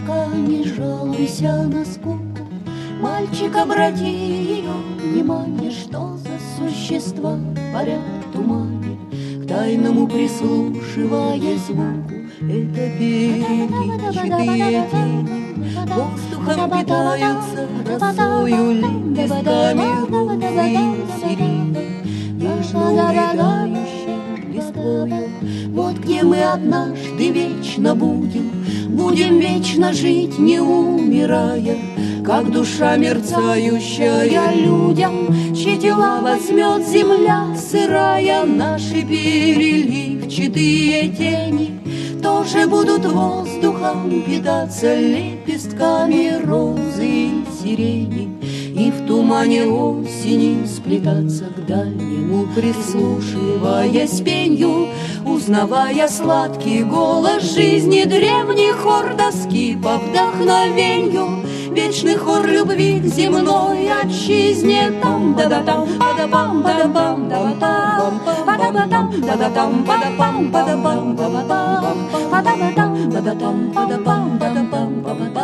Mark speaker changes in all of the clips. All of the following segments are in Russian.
Speaker 1: Девочка, не жалуйся на скуку, мальчик, обрати ее внимание, что за существа парят в тумане, к тайному прислушивая звуку. Это переливчатые тени, воздухом питаются росою, лепестками розы и сирени, нежно увядающей листвою. Вот где мы однажды вечно будем вечно жить, не умирая, как душа мерцающая людям, чьи тела возьмет земля сырая. Наши переливчатые тени тоже будут воздухом питаться, лепестками розы и сирени, и в тумане осени сплетаться к дальнему, прислушиваясь пенью, узнавая сладкий голос жизни, древний хор доски по вдохновенью, вечный хор любви к земной отчизне. Там да да там да да пам да да пам да да там да да там да да там да да пам да да пам да да там да да там да да пам да да пам да да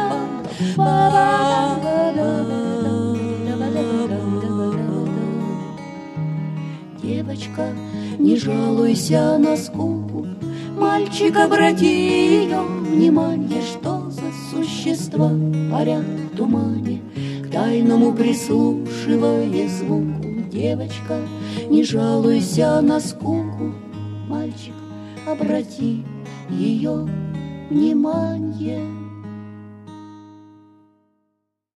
Speaker 1: пам. Девочка, не жалуйся на скуку, мальчик, обрати ее внимание, что за существа парят в тумане, к тайному прислушивая звуку. Девочка, не жалуйся на скуку, мальчик, обрати ее внимание.